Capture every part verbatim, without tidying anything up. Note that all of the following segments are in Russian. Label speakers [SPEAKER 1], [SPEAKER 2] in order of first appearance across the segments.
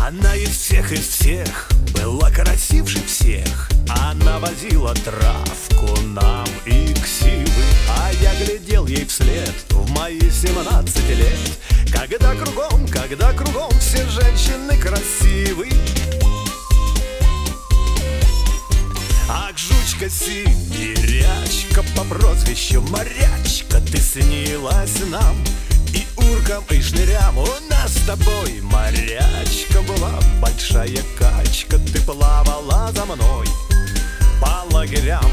[SPEAKER 1] Она из всех, из всех была красивше всех. Она возила травку нам и ксивы, а я глядел ей вслед в мои семнадцать лет. Когда кругом, когда кругом все женщины красивы. Ах, жучка сибирячка по прозвищу Морячка, ты снилась нам и уркам, и шнырям. У нас с тобой, морячка, была большая качка. Ты плавала за мной по лагерям.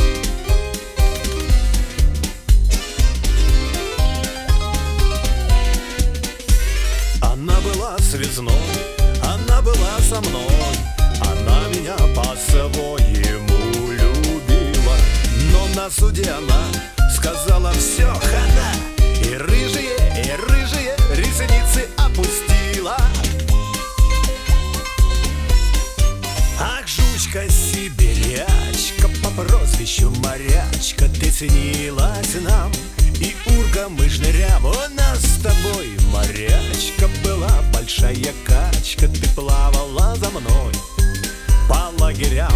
[SPEAKER 1] Она была связной, она была со мной, она меня по-своему любила. Но на суде она сказала: все, хана, и рыжие, и рыжие ресницы опустила. Ах, жучка сибирячка по прозвищу Морячка, ты снилась нам и уркам, и шнырям. У нас с тобой, морячка, была большая качка. Ты плавала за мной по лагерям.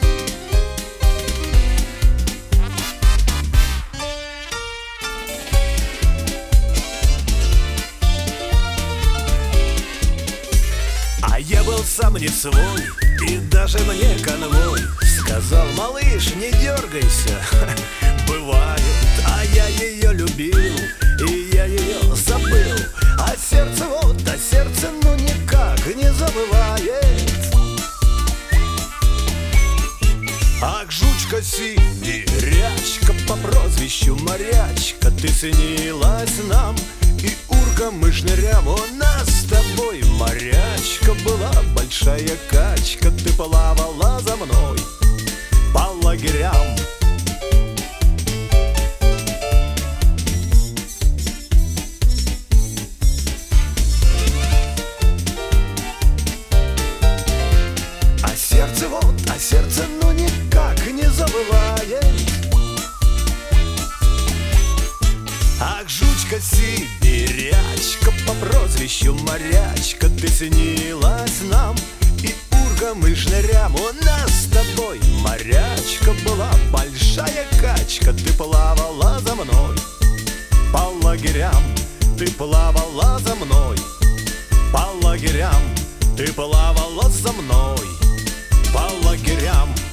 [SPEAKER 1] А я был сам не свой, и даже мне конвой сказал: малыш, не дергайся, бывает. А я ее любил, и я ее забыл. А сердце вот, а сердце ну никак не забывает. Ах, жучка сибирячка по прозвищу Морячка, ты снилась нам и уркам, и шнырям. У нас с тобой, морячка, была большая качка. Ты плавала за мной по лагерям. А сердце вот, а сердце ну никак не забывает. Ах, жучка сибирячка по прозвищу Морячка, ты снилась нам и уркам, и шнырям. У нас с тобой, морячка, была большая качка. Ты плавала за мной по лагерям. Ты плавала за мной по лагерям. Ты плавала за мной по лагерям.